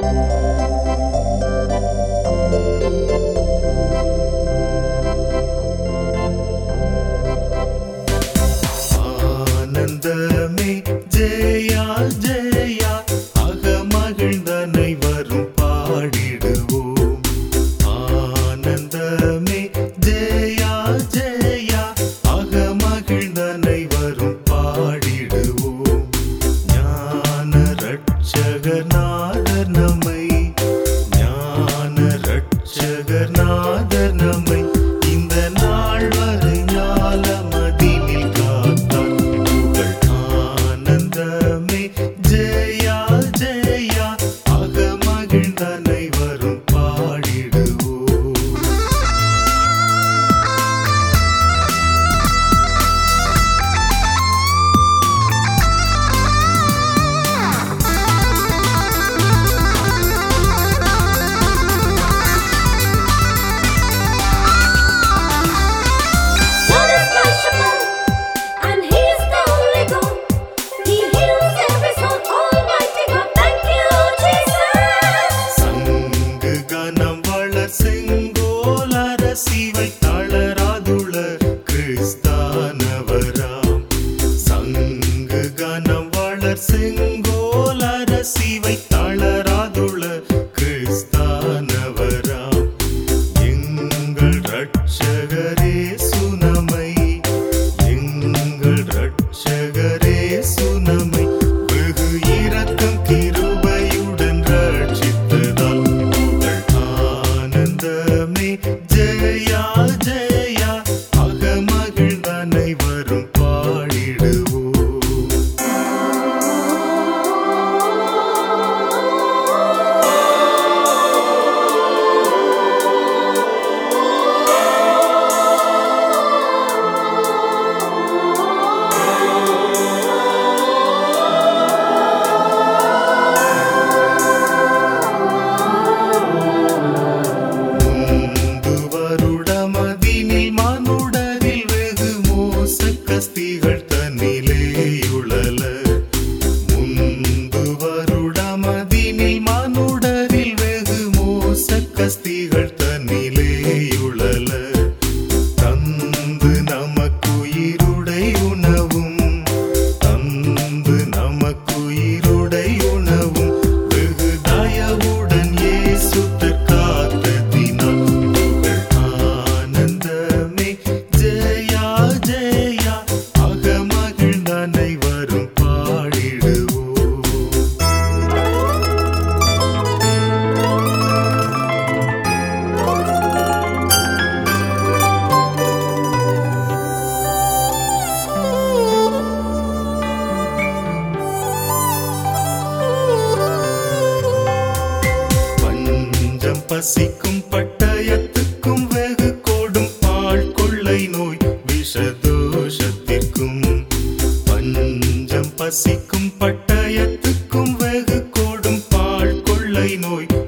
ஆனந்தமே ஜெயா ஜெயா அகமகிழ்ந்தனை வரும் பாடிடுவோம். ஆனந்தமே ஜெயா ஜெயா அகமகிழ்ந்தனை வரும் பாடிடுவோம். ஞான ரட்சகர் நாதர் நம்மை, ஞான ரட்சகர் நாதர் நம்மை இந்த நாள் வரை ஞாலமதினில் காத்தார். புகழ் ஆனந்தமே ஜெயா ஜெயா அகமகிழ்ந்தனை வரும் பாடிடுவோம். God is merciful, and He is the Holy God. He heals every soul, Almighty God. Thank you, Jesus. சங்கு கனம் வளர் செங்கோல் அரசிவை தளராதுள கிறிஸ்தானவராம். சங்கு கனம் வளர் செங்கோல் அரசிவை தளராதுள கிறிஸ்தானவராம். எங்கள் ரட்சகரே சுனமை, எங்கள் ரட்சகரே சுனமை வெகு இரக்கம் கிருபையுடன் ரட்சித்ததால். புகழ் ஆனந்தமே ஜெயா ஜெயா அகமகிழ்ந்தனை வரும் பாடிடுவோம். முந்து வருடமதினில் மனுடரில் வெகு மோச கஸ்திகள் தன்னிலேயுழல. முந்து வருடமதினில் மனுடரில் வெகு மோச கஸ்திகள் தன்னிலேயுழல. தந்து நமக்குயிருடை உணவும், தந்து நமக்குயிருடை உணவும் வெகு தயவுடன் இயேசு தற்காத்ததினால். புகழ் ஆனந்தமே ஜெயா ஜெயா அகமகிழ்ந்தனை வரும் பாடிடுவோம். பஞ்சம் பசிக்கும் பட்டயத்துக்கும் வெகு கொடும் பாழ் கொள்ளை நோய் விஷதோஷத்திற்கும். பஞ்சம் பசிக்கும் பட்டயத்துக்கும் வெகு கொடும் பாழ் கொள்ளை நோய்